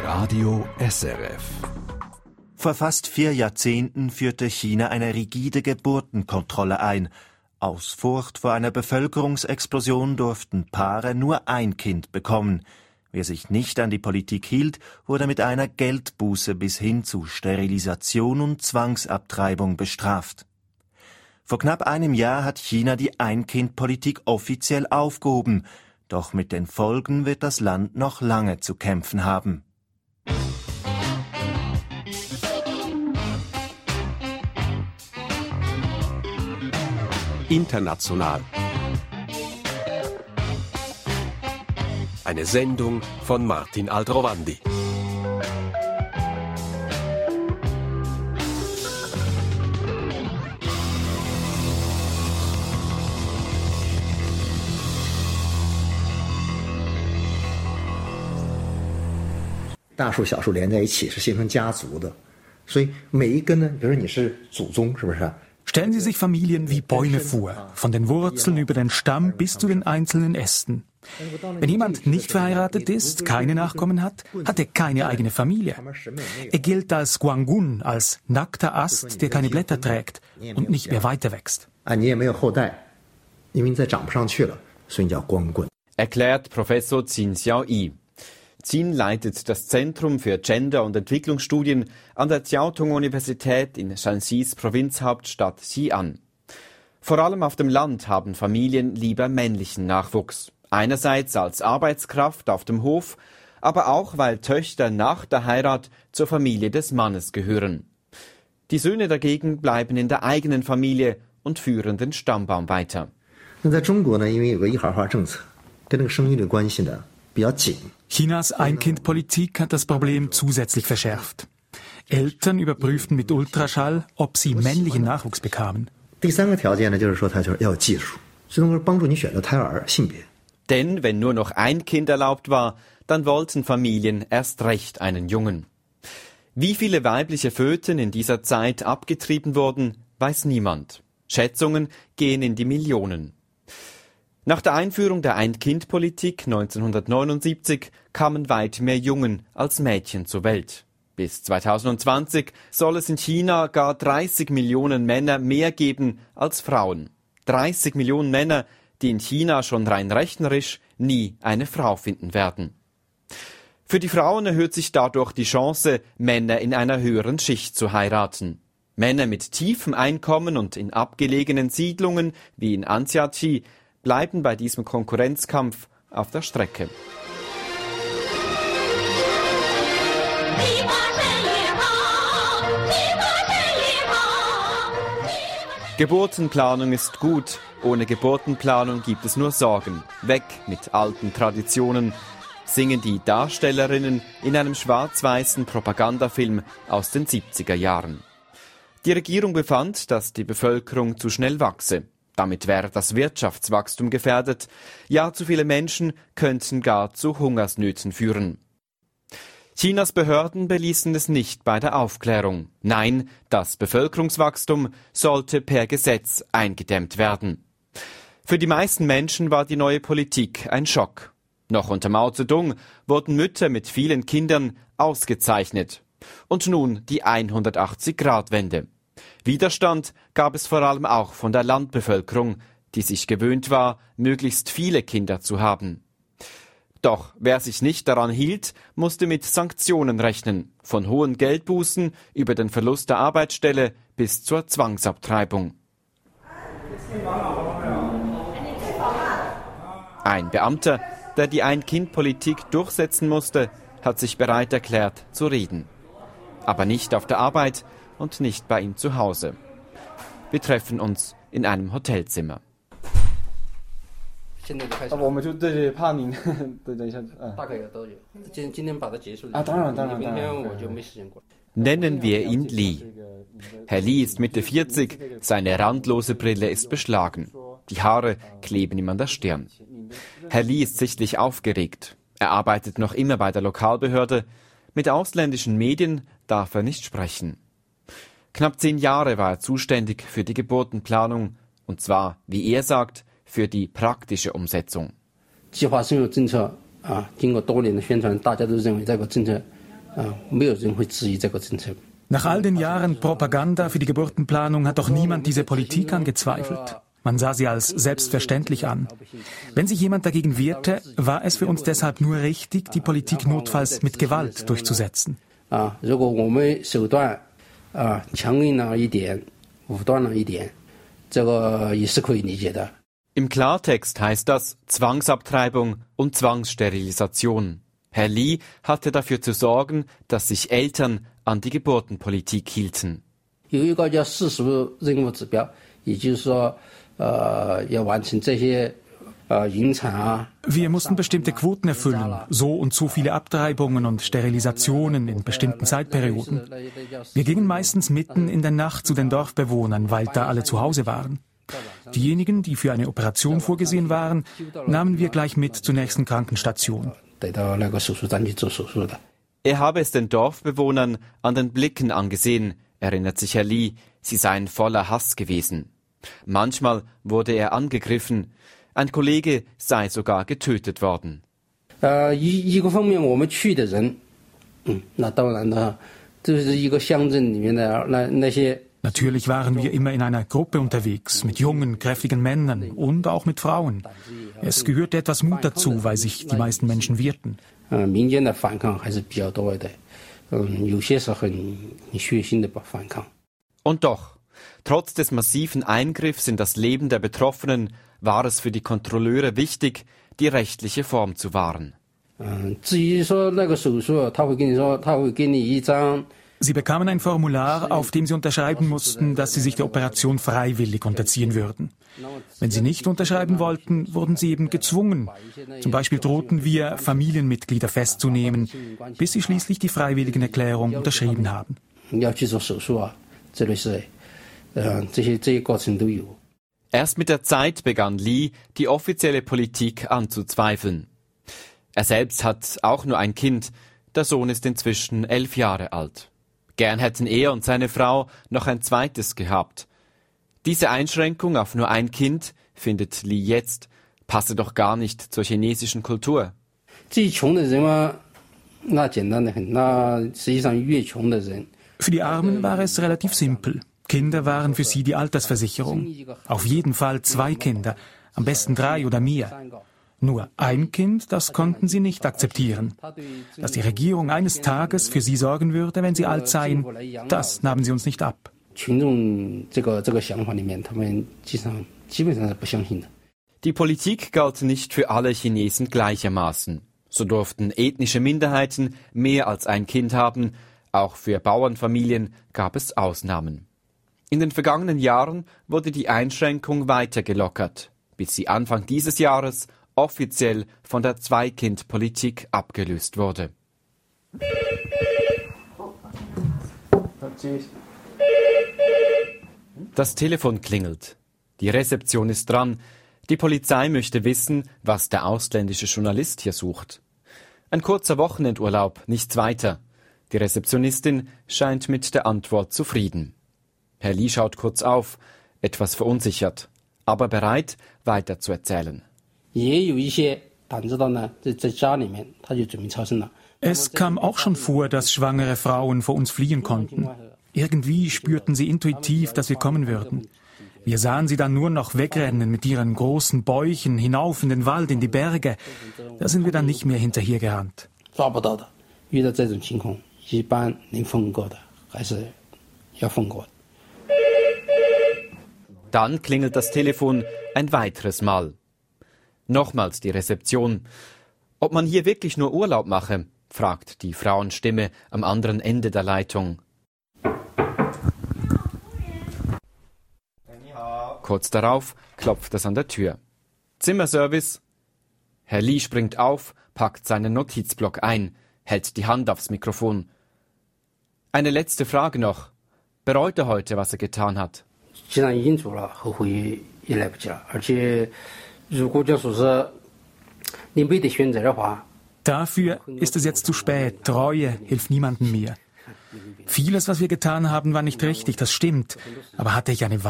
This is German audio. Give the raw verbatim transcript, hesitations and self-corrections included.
Radio S R F. Vor fast vier Jahrzehnten führte China eine rigide Geburtenkontrolle ein. Aus Furcht vor einer Bevölkerungsexplosion durften Paare nur ein Kind bekommen. Wer sich nicht an die Politik hielt, wurde mit einer Geldbuße bis hin zu Sterilisation und Zwangsabtreibung bestraft. Vor knapp einem Jahr hat China die Ein-Kind-Politik offiziell aufgehoben. Doch mit den Folgen wird das Land noch lange zu kämpfen haben. International. Eine Sendung von Martin Aldrovandi. Stellen Sie sich Familien wie Bäume vor, von den Wurzeln über den Stamm bis zu den einzelnen Ästen. Wenn jemand nicht verheiratet ist, keine Nachkommen hat, hat er keine eigene Familie. Er gilt als Guangun, als nackter Ast, der keine Blätter trägt und nicht mehr weiter wächst. Erklärt Professor Qin Xiaoyi. Qin leitet das Zentrum für Gender- und Entwicklungsstudien an der Jiaotong-Universität in Shanxis Provinzhauptstadt Xi'an. Vor allem auf dem Land haben Familien lieber männlichen Nachwuchs. Einerseits als Arbeitskraft auf dem Hof, aber auch, weil Töchter nach der Heirat zur Familie des Mannes gehören. Die Söhne dagegen bleiben in der eigenen Familie und führen den Stammbaum weiter. Chinas Ein-Kind-Politik hat das Problem zusätzlich verschärft. Eltern überprüften mit Ultraschall, ob sie männlichen Nachwuchs bekamen. Denn wenn nur noch ein Kind erlaubt war, dann wollten Familien erst recht einen Jungen. Wie viele weibliche Föten in dieser Zeit abgetrieben wurden, weiß niemand. Schätzungen gehen in die Millionen. Nach der Einführung der Ein-Kind-Politik neunzehnhundertneunundsiebzig kamen weit mehr Jungen als Mädchen zur Welt. Bis zweitausendzwanzig soll es in China gar dreißig Millionen Männer mehr geben als Frauen. dreißig Millionen Männer, die in China schon rein rechnerisch nie eine Frau finden werden. Für die Frauen erhöht sich dadurch die Chance, Männer in einer höheren Schicht zu heiraten. Männer mit tiefem Einkommen und in abgelegenen Siedlungen wie in Anxiachi bleiben bei diesem Konkurrenzkampf auf der Strecke. Geburtenplanung ist gut, ohne Geburtenplanung gibt es nur Sorgen. Weg mit alten Traditionen, singen die Darstellerinnen in einem schwarz-weißen Propagandafilm aus den siebziger Jahren. Die Regierung befand, dass die Bevölkerung zu schnell wachse. Damit wäre das Wirtschaftswachstum gefährdet. Ja, zu viele Menschen könnten gar zu Hungersnöten führen. Chinas Behörden beließen es nicht bei der Aufklärung. Nein, das Bevölkerungswachstum sollte per Gesetz eingedämmt werden. Für die meisten Menschen war die neue Politik ein Schock. Noch unter Mao Zedong wurden Mütter mit vielen Kindern ausgezeichnet. Und nun die hundertachtzig-Grad-Wende. Widerstand gab es vor allem auch von der Landbevölkerung, die sich gewöhnt war, möglichst viele Kinder zu haben. Doch wer sich nicht daran hielt, musste mit Sanktionen rechnen, von hohen Geldbußen über den Verlust der Arbeitsstelle bis zur Zwangsabtreibung. Ein Beamter, der die Ein-Kind-Politik durchsetzen musste, hat sich bereit erklärt, zu reden. Aber nicht auf der Arbeit und nicht bei ihm zu Hause. Wir treffen uns in einem Hotelzimmer. Nennen wir ihn Li. Herr Li ist Mitte vierzig, seine randlose Brille ist beschlagen. Die Haare kleben ihm an der Stirn. Herr Li ist sichtlich aufgeregt. Er arbeitet noch immer bei der Lokalbehörde. Mit ausländischen Medien darf er nicht sprechen. Knapp zehn Jahre war er zuständig für die Geburtenplanung, und zwar, wie er sagt, für die praktische Umsetzung. Nach all den Jahren Propaganda für die Geburtenplanung hat doch niemand diese Politik angezweifelt. Man sah sie als selbstverständlich an. Wenn sich jemand dagegen wehrte, war es für uns deshalb nur richtig, die Politik notfalls mit Gewalt durchzusetzen. Im Klartext heißt das Zwangsabtreibung und Zwangssterilisation. Herr Lee hatte dafür zu sorgen, dass sich Eltern an die Geburtenpolitik hielten. Wir mussten bestimmte Quoten erfüllen, so und so viele Abtreibungen und Sterilisationen in bestimmten Zeitperioden. Wir gingen meistens mitten in der Nacht zu den Dorfbewohnern, weil da alle zu Hause waren. Diejenigen, die für eine Operation vorgesehen waren, nahmen wir gleich mit zur nächsten Krankenstation. Er habe es den Dorfbewohnern an den Blicken angesehen, erinnert sich Herr Lee, sie seien voller Hass gewesen. Manchmal wurde er angegriffen, ein Kollege sei sogar getötet worden. Natürlich waren wir immer in einer Gruppe unterwegs, mit jungen, kräftigen Männern und auch mit Frauen. Es gehörte etwas Mut dazu, weil sich die meisten Menschen wehrten. Und doch, trotz des massiven Eingriffs in das Leben der Betroffenen, war es für die Kontrolleure wichtig, die rechtliche Form zu wahren. Sie bekamen ein Formular, auf dem sie unterschreiben mussten, dass sie sich der Operation freiwillig unterziehen würden. Wenn sie nicht unterschreiben wollten, wurden sie eben gezwungen. Zum Beispiel drohten wir, Familienmitglieder festzunehmen, bis sie schließlich die Freiwilligenerklärung unterschrieben haben. Erst mit der Zeit begann Lee, die offizielle Politik anzuzweifeln. Er selbst hat auch nur ein Kind, der Sohn ist inzwischen elf Jahre alt. Gern hätten er und seine Frau noch ein zweites gehabt. Diese Einschränkung auf nur ein Kind, findet Lee jetzt, passe doch gar nicht zur chinesischen Kultur. Für die Armen war es relativ simpel. Kinder waren für sie die Altersversicherung. Auf jeden Fall zwei Kinder, am besten drei oder mehr. Nur ein Kind, das konnten sie nicht akzeptieren. Dass die Regierung eines Tages für sie sorgen würde, wenn sie alt seien, das nahmen sie uns nicht ab. Die Politik galt nicht für alle Chinesen gleichermaßen. So durften ethnische Minderheiten mehr als ein Kind haben. Auch für Bauernfamilien gab es Ausnahmen. In den vergangenen Jahren wurde die Einschränkung weiter gelockert, bis sie Anfang dieses Jahres offiziell von der Zwei-Kind-Politik abgelöst wurde. Das Telefon klingelt. Die Rezeption ist dran. Die Polizei möchte wissen, was der ausländische Journalist hier sucht. Ein kurzer Wochenendurlaub, nichts weiter. Die Rezeptionistin scheint mit der Antwort zufrieden. Herr Lee schaut kurz auf, etwas verunsichert, aber bereit, weiter zu erzählen. Es kam auch schon vor, dass schwangere Frauen vor uns fliehen konnten. Irgendwie spürten sie intuitiv, dass wir kommen würden. Wir sahen sie dann nur noch wegrennen mit ihren großen Bäuchen hinauf in den Wald, in die Berge. Da sind wir dann nicht mehr hinterhergerannt. Dann klingelt das Telefon ein weiteres Mal. Nochmals die Rezeption. Ob man hier wirklich nur Urlaub mache, fragt die Frauenstimme am anderen Ende der Leitung. Kurz darauf klopft es an der Tür. Zimmerservice. Herr Lee springt auf, packt seinen Notizblock ein, hält die Hand aufs Mikrofon. Eine letzte Frage noch. Bereut er heute, was er getan hat? Dafür ist es jetzt zu spät. Treue hilft niemandem mehr. Vieles, was wir getan haben, war nicht richtig, das stimmt. Aber hatte ich eine Wahl?